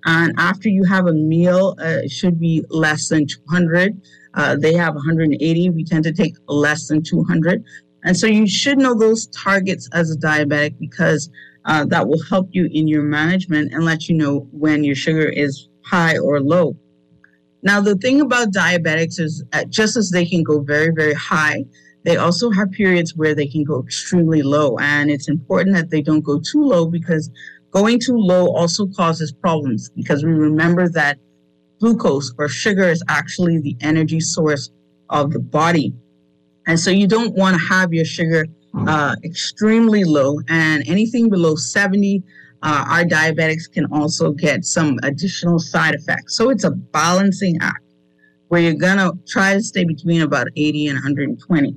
And after you have a meal, it should be less than 200. They have 180. We tend to take less than 200. And so you should know those targets as a diabetic, because that will help you in your management and let you know when your sugar is high or low. Now, the thing about diabetics is just as they can go very, very high, they also have periods where they can go extremely low. And it's important that they don't go too low, because going too low also causes problems, because we remember that glucose or sugar is actually the energy source of the body. And so you don't want to have your sugar extremely low, and anything below 70, our diabetics can also get some additional side effects. So it's a balancing act where you're going to try to stay between about 80 and 120.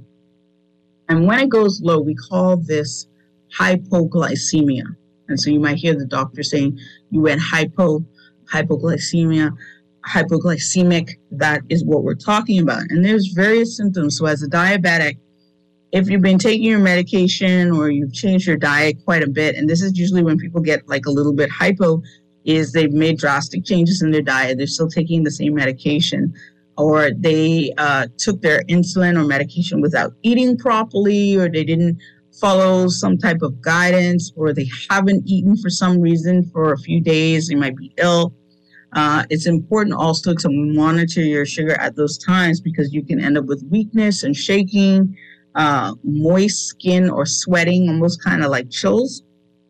And when it goes low, we call this hypoglycemia. And so you might hear the doctor saying you went hypoglycemia, hypoglycemic. That is what we're talking about. And there's various symptoms. So as a diabetic, if you've been taking your medication or you've changed your diet quite a bit, and this is usually when people get like a little bit hypo, is they've made drastic changes in their diet. They're still taking the same medication, or they took their insulin or medication without eating properly, or they didn't follow some type of guidance, or they haven't eaten for some reason for a few days. They might be ill. It's important also to monitor your sugar at those times, because you can end up with weakness and shaking, moist skin or sweating, almost kind of like chills,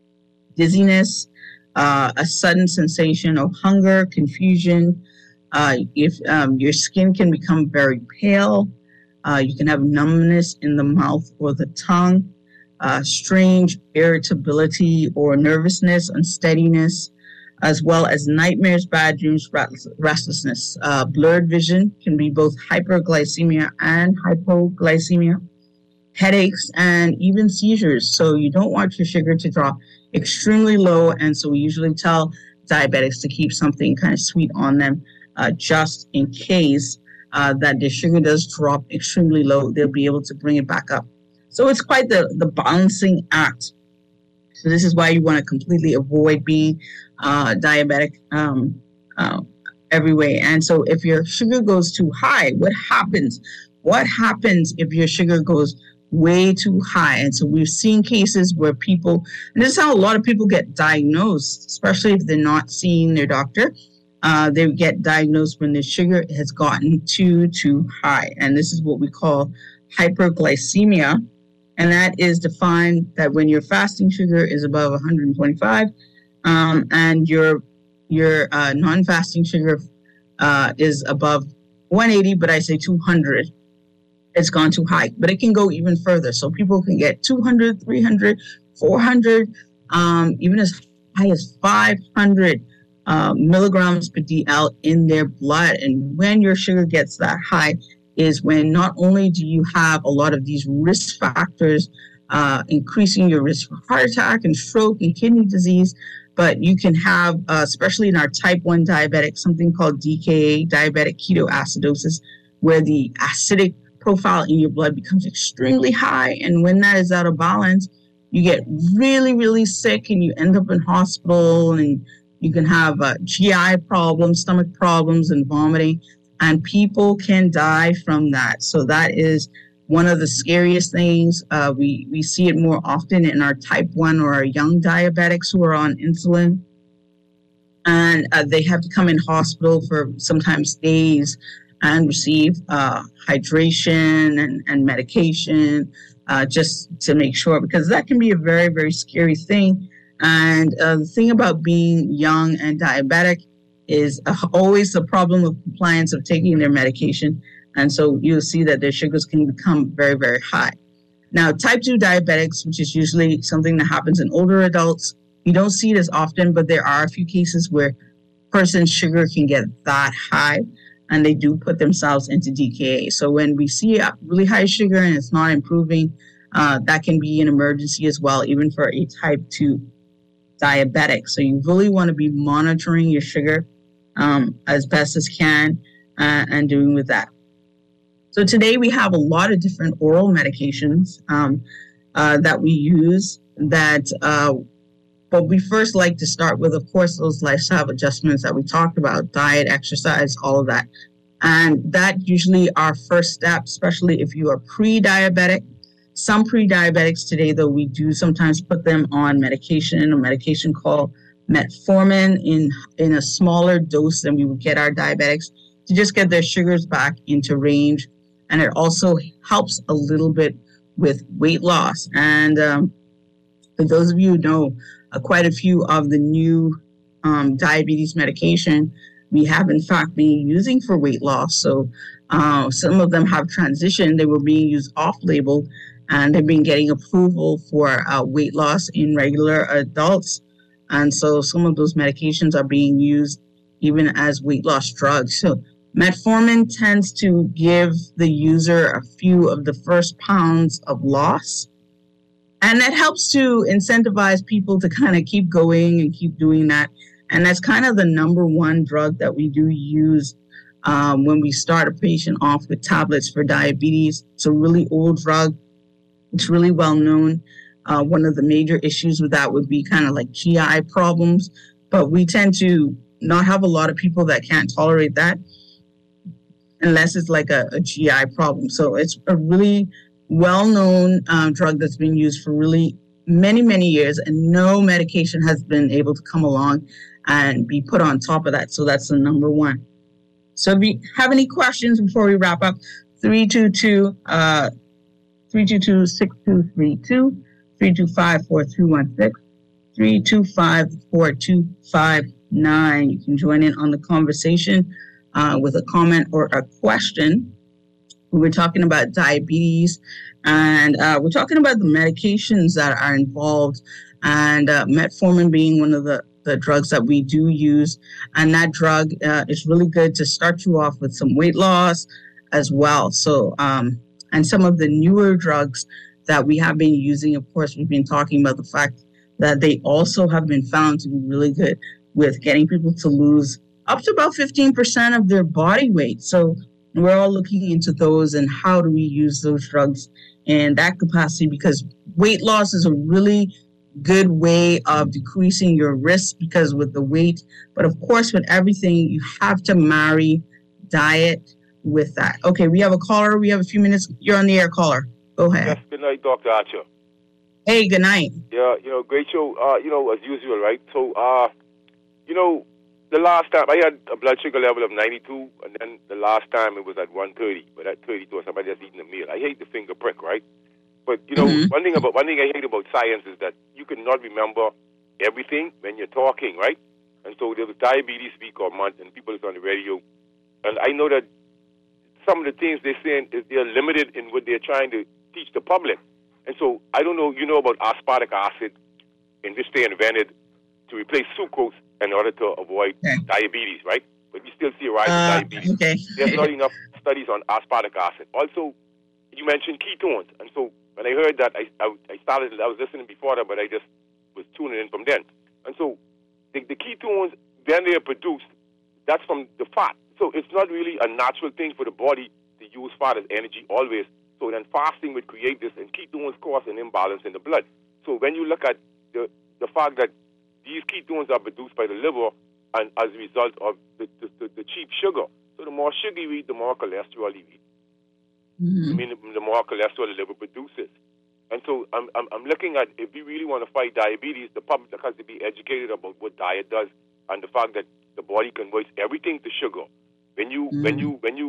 dizziness, a sudden sensation of hunger, confusion. If your skin can become very pale, you can have numbness in the mouth or the tongue, strange irritability or nervousness, unsteadiness, as well as nightmares, bad dreams, restlessness. Blurred vision can be both hyperglycemia and hypoglycemia, headaches, and even seizures. So you don't want your sugar to drop extremely low, and so we usually tell diabetics to keep something kind of sweet on them, just in case that their sugar does drop extremely low. They'll be able to bring it back up. So it's quite the balancing act. So this is why you want to completely avoid being diabetic every way. And so if your sugar goes too high, what happens? What happens if your sugar goes way too high? And so we've seen cases where people, and this is how a lot of people get diagnosed, especially if they're not seeing their doctor. They get diagnosed when the sugar has gotten too high. And this is what we call hyperglycemia. And that is defined that when your fasting sugar is above 125, and your non-fasting sugar is above 180, but I say 200, it's gone too high. But it can go even further. So people can get 200, 300, 400, even as high as 500 milligrams per DL in their blood. And when your sugar gets that high is when not only do you have a lot of these risk factors increasing your risk for heart attack and stroke and kidney disease, but you can have, especially in our type 1 diabetic, something called DKA, diabetic ketoacidosis, where the acidic profile in your blood becomes extremely high. And when that is out of balance, you get really, really sick and you end up in hospital, and you can have GI problems, stomach problems, and vomiting. And people can die from that. So that is one of the scariest things. We see it more often in our type 1 or our young diabetics who are on insulin. And they have to come in hospital for sometimes days and receive hydration and medication just to make sure, because that can be a very, very scary thing. And the thing about being young and diabetic is always the problem of compliance of taking their medication. And so you'll see that their sugars can become very, very high. Now, type 2 diabetics, which is usually something that happens in older adults, you don't see it as often, but there are a few cases where a person's sugar can get that high, and they do put themselves into DKA. So when we see a really high sugar and it's not improving, that can be an emergency as well, even for a type 2 diabetic. So you really want to be monitoring your sugar as best as can and doing with that. So today we have a lot of different oral medications that we use that But we first like to start with, of course, those lifestyle adjustments that we talked about, diet, exercise, all of that. And that usually our first step, especially if you are pre-diabetic. Some pre-diabetics today, though, we do sometimes put them on medication, a medication called metformin in a smaller dose than we would get our diabetics to just get their sugars back into range. And it also helps a little bit with weight loss. And for those of you who know, quite a few of the new diabetes medication we have, in fact, been using for weight loss. So some of them have transitioned. They were being used off-label, and they've been getting approval for weight loss in regular adults. And so some of those medications are being used even as weight loss drugs. So metformin tends to give the user a few of the first pounds of loss. And that helps to incentivize people to kind of keep going and keep doing that. And that's kind of the number one drug that we do use when we start a patient off with tablets for diabetes. It's a really old drug. It's really well known. One of the major issues with that would be kind of like GI problems. But we tend to not have a lot of people that can't tolerate that unless it's like a GI problem. So it's a really well-known drug that's been used for really many, many years, and no medication has been able to come along and be put on top of that. So that's the number one. So if you have any questions before we wrap up, 322-6232, 325-4316, 325-4259. You can join in on the conversation with a comment or a question. We're talking about diabetes, and we're talking about the medications that are involved, and metformin being one of the drugs that we do use. And that drug is really good to start you off with some weight loss as well. So, and some of the newer drugs that we have been using, of course, we've been talking about the fact that they also have been found to be really good with getting people to lose up to about 15% of their body weight. So we're all looking into those and how do we use those drugs in that capacity, because weight loss is a really good way of decreasing your risk because with the weight. But of course, with everything, you have to marry diet with that. Okay, we have a caller. We have a few minutes. You're on the air, caller. Go ahead. Yes, good night, Dr. Archer. Hey, good night. Yeah, great show, as usual, right? So, the last time I had a blood sugar level of 92, and then the last time it was at 130. But at 32, somebody just eating a meal. I hate the finger prick, right? But one thing I hate about science is that you cannot remember everything when you're talking, right? And so there was Diabetes Week or month, and people is on the radio, and I know that some of the things they're saying is they're limited in what they're trying to teach the public. And so I don't know, about aspartic acid, in which they invented to replace sucrose in order to avoid diabetes, right? But we still see a rise in diabetes. Okay. There's not enough studies on aspartic acid. Also, you mentioned ketones. And so when I heard that, I was listening before that, but I just was tuning in from then. And so the ketones, when they are produced, that's from the fat. So it's not really a natural thing for the body to use fat as energy always. So then fasting would create this, and ketones cause an imbalance in the blood. So when you look at the fact that these ketones are produced by the liver and as a result of the cheap sugar. So the more sugar you eat, the more cholesterol you eat. Mm-hmm. I mean, the more cholesterol the liver produces. And so I'm looking at, if we really want to fight diabetes, the public has to be educated about what diet does and the fact that the body converts everything to sugar. When you deplete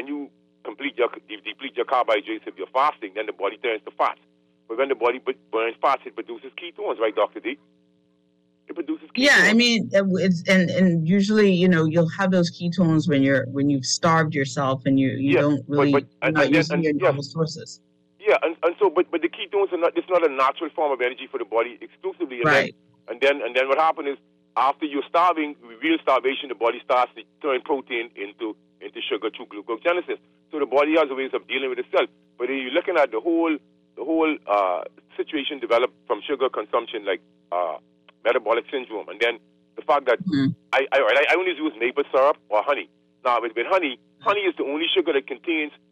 your carbohydrates if you're fasting, then the body turns to fat. But when the body burns fats, it produces ketones, right, Dr. D? It produces ketones. Yeah, I mean, it's and usually, you'll have those ketones when you've starved yourself and you don't really not using your normal sources. Yeah, and so but the ketones it's not a natural form of energy for the body exclusively. Right. And then what happens is after you're starving, real starvation, the body starts to turn protein into sugar through glucogenesis. So the body has ways of dealing with itself. But if you're looking at the whole situation developed from sugar consumption, like metabolic syndrome, and then the fact that I only use maple syrup or honey. Now with honey is the only sugar that contains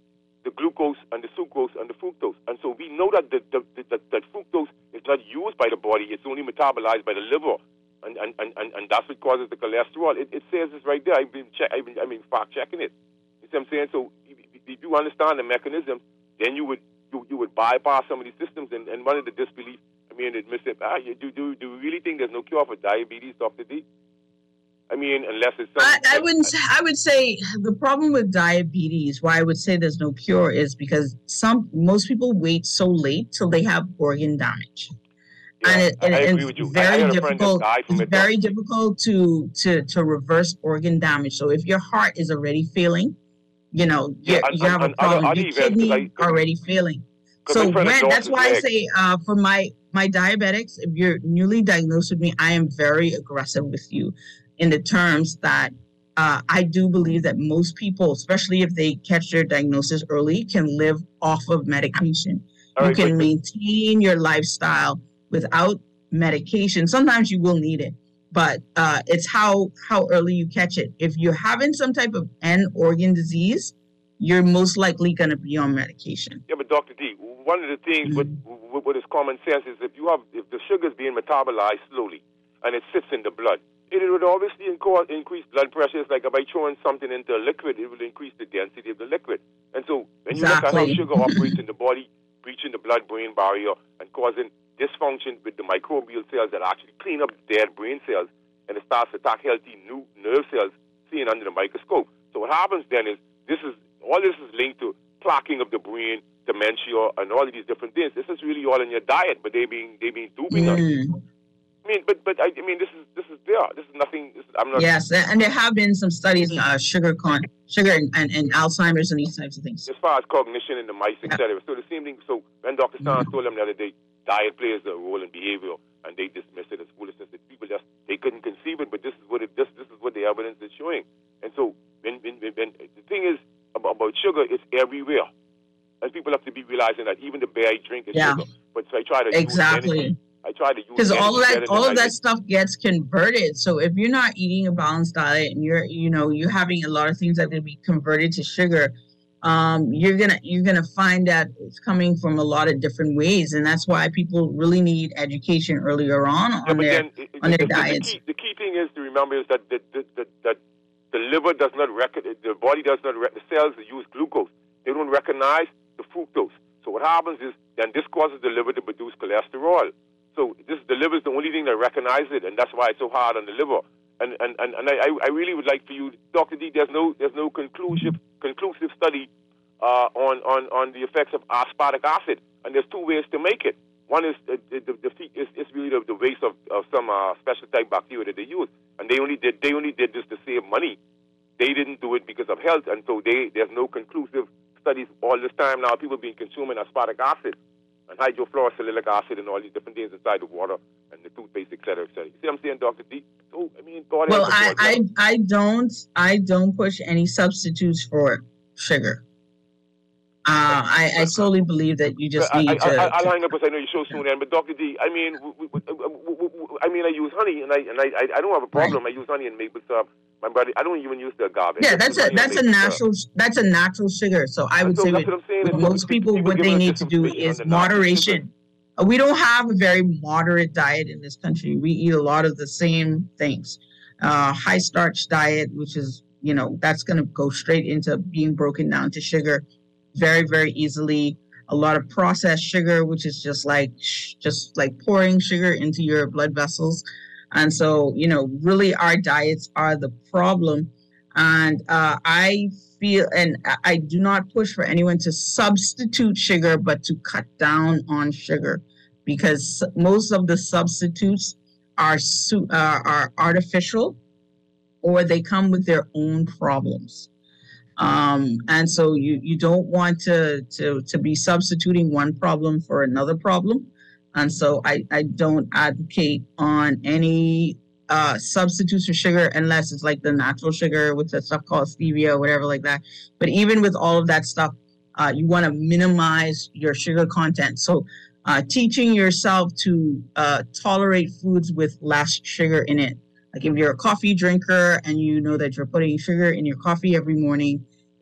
the glucose and the sucrose and the fructose. And so we know that that fructose is not used by the body; it's only metabolized by the liver, and that's what causes the cholesterol. It says this right there. I've been fact checking it. You see what I'm saying? So if you understand the mechanism, then you would bypass some of these systems. And one of the disbelief, admits it. Do you really think there's no cure for diabetes, Dr. D? Unless it's something. I would say the problem with diabetes, why I would say there's no cure, is because most people wait so late till they have organ damage. Yeah, and I agree with you. Very difficult to reverse organ damage. So if your heart is already failing, you have a problem. Your kidney already failing. So that's why I say for my diabetics, if you're newly diagnosed with me, I am very aggressive with you in the terms that I do believe that most people, especially if they catch their diagnosis early, can live off of medication. You can maintain your lifestyle without medication. Sometimes you will need it, but it's how early you catch it. If you're having some type of end organ disease, you're most likely going to be on medication. Yeah, but Dr. D, one of the things what is common sense is if the sugar is being metabolized slowly and it sits in the blood, it would obviously increase blood pressure. It's like by throwing something into a liquid, it will increase the density of the liquid. And so when you look at how sugar operates in the body, breaching the blood-brain barrier and causing dysfunction with the microbial cells that actually clean up dead brain cells, and it starts to attack healthy new nerve cells seen under the microscope. So what happens then is all this is linked to plaquing of the brain, dementia, and all of these different things. This is really all in your diet, but they've been duping us. This is there. This is nothing. I'm not. Yes, and there have been some studies on sugar and Alzheimer's and these types of things. As far as cognition in the mice, etc. So the same thing. So when Dr. Stans told them the other day, diet plays a role in behavior, and they dismissed it as foolishness. That people they couldn't conceive it, but this is what the evidence is showing. And so when the thing is about sugar, it's everywhere, and people have to be realizing that even the beer I drink is sugar. But so I try to use energy. I try to use because all of that stuff gets converted. So if you're not eating a balanced diet and you're having a lot of things that can be converted to sugar, you're gonna find that it's coming from a lot of different ways, and that's why people really need education earlier on their diets. The key thing is to remember is that the liver does not the body does not the cells that use glucose. They don't recognize the fructose. So what happens is then this causes the liver to produce cholesterol. So the liver is the only thing that recognizes it, and that's why it's so hard on the liver. And I really would like for you, Dr. D. There's no conclusive study on the effects of aspartic acid, and there's two ways to make it. One is it's really the waste of some special type bacteria that they use, and they only did this to save money. They didn't do it because of health, and so there's no conclusive studies all this time now. People being consuming aspartic acid and hydrofluorosilicic acid and all these different things inside the water and the toothpaste, et cetera, et cetera. You see what I'm saying, Dr. D? So, God. Well, I don't push any substitutes for sugar. I solely believe that you just need to. I'll hang up because I know you're so soon in. But Dr. D, I use honey and I don't have a problem. Right. I use honey and maple syrup. My body, I don't even use the agave. Yeah, that's a natural sugar. So I would say with most people, what they need to do is moderation. We don't have a very moderate diet in this country. We eat a lot of the same things. High starch diet, which is, that's going to go straight into being broken down to sugar very, very easily. A lot of processed sugar, which is just like pouring sugar into your blood vessels. And so, really our diets are the problem. And I feel, and I do not push for anyone to substitute sugar, but to cut down on sugar, because most of the substitutes are artificial, or they come with their own problems. And so you don't want to be substituting one problem for another problem. And so I don't advocate on any substitutes for sugar unless it's like the natural sugar with the stuff called stevia or whatever like that. But even with all of that stuff, you want to minimize your sugar content. So teaching yourself to tolerate foods with less sugar in it. Like if you're a coffee drinker and you know that you're putting sugar in your coffee every morning,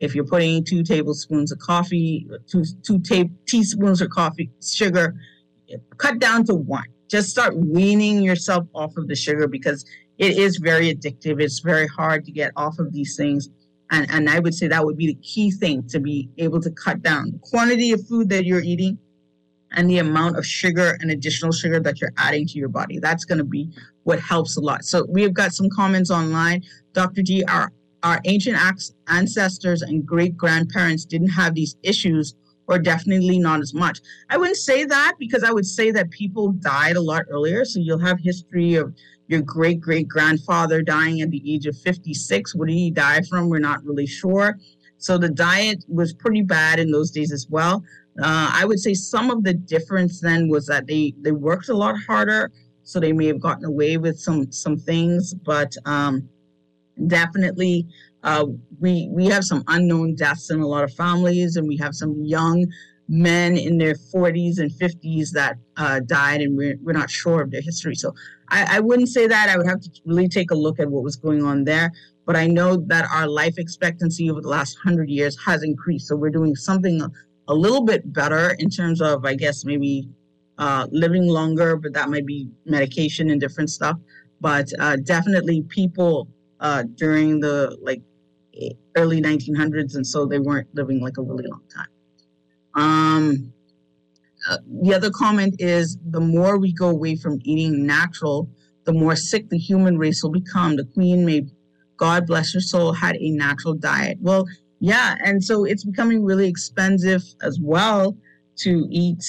If you're putting 2 tablespoons of coffee, two teaspoons of coffee sugar, cut down to 1. Just start weaning yourself off of the sugar because it is very addictive. It's very hard to get off of these things. And I would say that would be the key thing, to be able to cut down the quantity of food that you're eating and the amount of sugar and additional sugar that you're adding to your body. That's going to be what helps a lot. So we have got some comments online. Dr. G, our ancient ancestors and great-grandparents didn't have these issues, or definitely not as much. I wouldn't say that, because I would say that people died a lot earlier. So you'll have history of your great-great-grandfather dying at the age of 56. What did he die from? We're not really sure. So the diet was pretty bad in those days as well. I would say some of the difference then was that they worked a lot harder, so they may have gotten away with some things, but definitely we have some unknown deaths in a lot of families, and we have some young men in their 40s and 50s that died, and we're not sure of their history. So I wouldn't say that. I would have to really take a look at what was going on there. But I know that our life expectancy over the last 100 years has increased. So we're doing something a little bit better in terms of, I guess, maybe living longer, but that might be medication and different stuff. But definitely people during the early 1900s, and so they weren't living a really long time. The other comment is, the more we go away from eating natural, the more sick the human race will become. The Queen, may God bless her soul, had a natural diet. Well, yeah, and so it's becoming really expensive as well to eat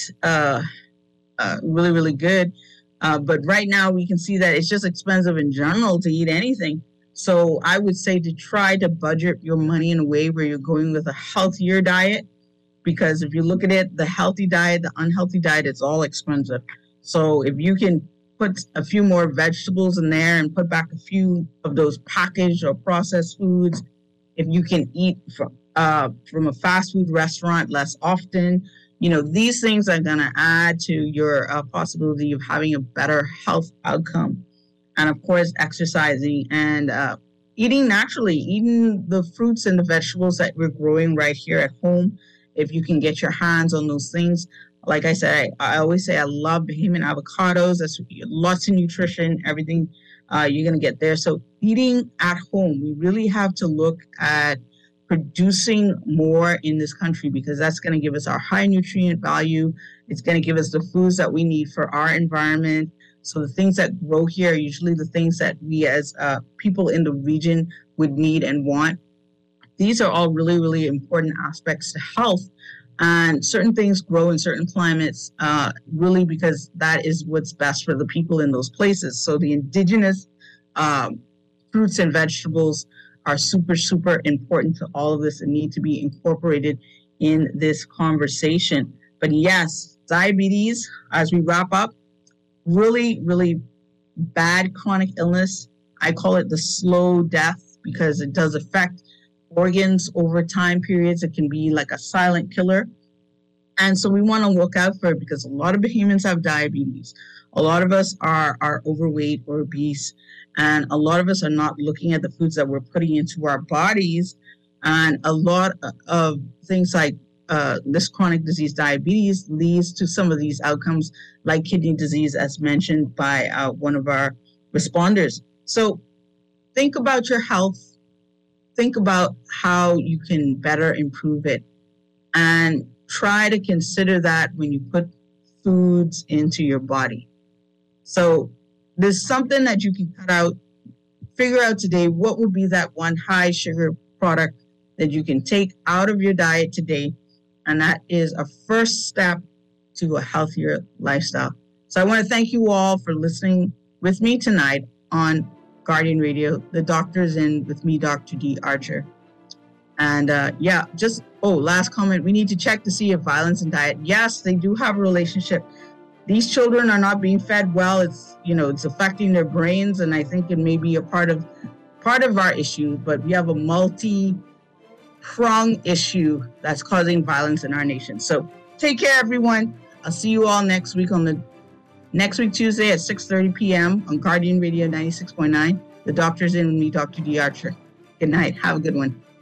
really, really good. But right now we can see that it's just expensive in general to eat anything. So I would say to try to budget your money in a way where you're going with a healthier diet, because if you look at it, the healthy diet, the unhealthy diet, it's all expensive. So if you can put a few more vegetables in there and put back a few of those packaged or processed foods, if you can eat from a fast food restaurant less often, these things are going to add to your possibility of having a better health outcome. And of course, exercising and eating naturally, eating the fruits and the vegetables that we're growing right here at home. If you can get your hands on those things. Like I said, I always say I love Bahamian avocados. That's lots of nutrition, everything you're going to get there. So eating at home, we really have to look at producing more in this country, because that's going to give us our high nutrient value. It's going to give us the foods that we need for our environment. So the things that grow here are usually the things that we as people in the region would need and want. These are all really, really important aspects to health. And certain things grow in certain climates really because that is what's best for the people in those places. So the indigenous fruits and vegetables are super, super important to all of this and need to be incorporated in this conversation. But yes, diabetes, as we wrap up, really, really bad chronic illness. I call it the slow death because it does affect organs over time periods. It can be like a silent killer. And so we want to look out for it, because a lot of Bahamians have diabetes. A lot of us are overweight or obese. And a lot of us are not looking at the foods that we're putting into our bodies. And a lot of things like this chronic disease, diabetes, leads to some of these outcomes like kidney disease, as mentioned by one of our responders. So think about your health. Think about how you can better improve it, and try to consider that when you put foods into your body. So there's something that you can cut out. Figure out today what would be that one high sugar product that you can take out of your diet today. And that is a first step to a healthier lifestyle. So I want to thank you all for listening with me tonight on Guardian Radio. The doctor's in with me, Dr. D. Archer. And last comment, we need to check to see if violence and diet, yes, they do have a relationship. These children are not being fed well. It's affecting their brains, and I think it may be a part of our issue, but we have a multi-pronged issue that's causing violence in our nation. So take care, everyone. I'll see you all next week Tuesday at 6:30 p.m. on Guardian Radio 96.9. The doctor's in with me, Dr. D. Archer. Good night. Have a good one.